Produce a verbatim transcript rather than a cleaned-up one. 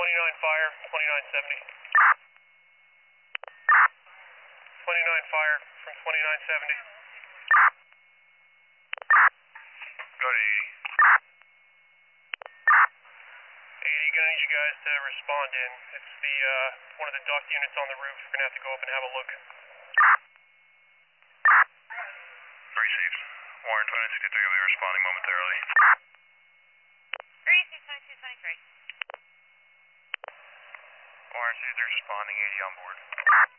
twenty-nine fire, twenty-nine seventy. twenty-nine fire from twenty-nine seventy. Go to eighty. eighty, gonna need you guys to respond in. It's the, uh, one of the duct units on the roof. We're gonna have to go up and have a look. Received. Warren twenty sixty-three will be responding momentarily. Received twenty-two twenty-three. Warren sixty-three responding, eighty on board.